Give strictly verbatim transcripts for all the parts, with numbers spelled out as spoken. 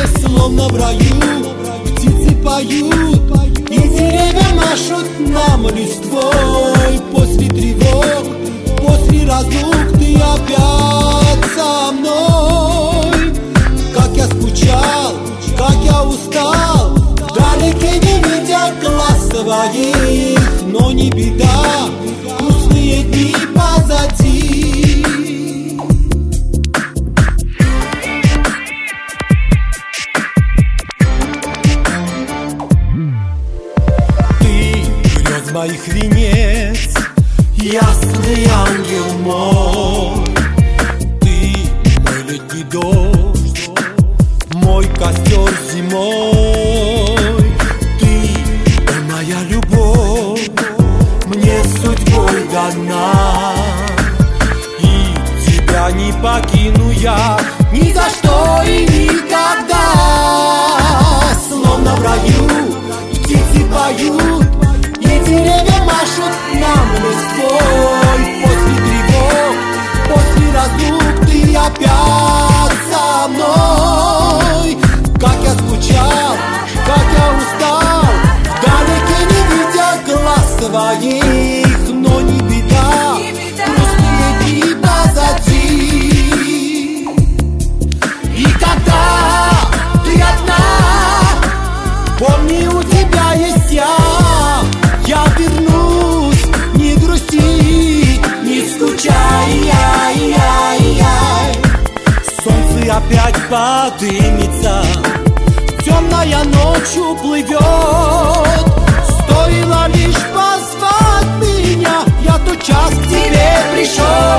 словно в раю. Птицы поют, и деревья машут нам листвой. После тревог, после разлук ты опять со мной. Как я скучал, как я устал, вдалеке не видя глаз своих. Но не беда, грустные дни позади. Ты грез моих венец, ясный ангел мой. Ты мой летний дождь, мой костер зимой. Ты, о, моя любовь, мне судьбой дана, и тебя не покину я ни за что и никогда. Словно в раю птицы поют, и деревья машут нам листвой. После тревог, после разлук ты опять со мной. Как я скучал, как я устал, вдалеке не видя глаз своих. Но не беда, грустные дни позади. И когда ты одна, помни, у тебя есть я. Я вернусь, не грусти, не скучай, яй, яй, яй. Солнце опять подымется, темная ночь уплывет. Стоило лишь позвать меня, я тотчас к тебе пришел.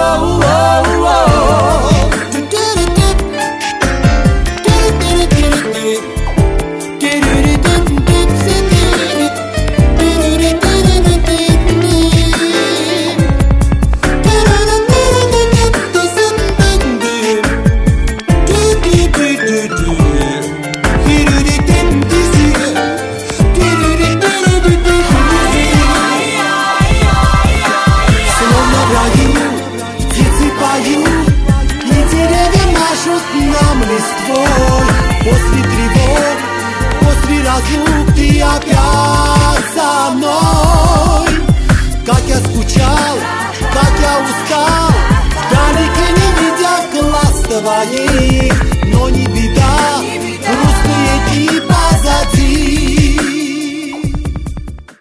После тревог, после разлук ты опять со мной. Как я скучал, как я устал, вдалеке не видя глаз твоих.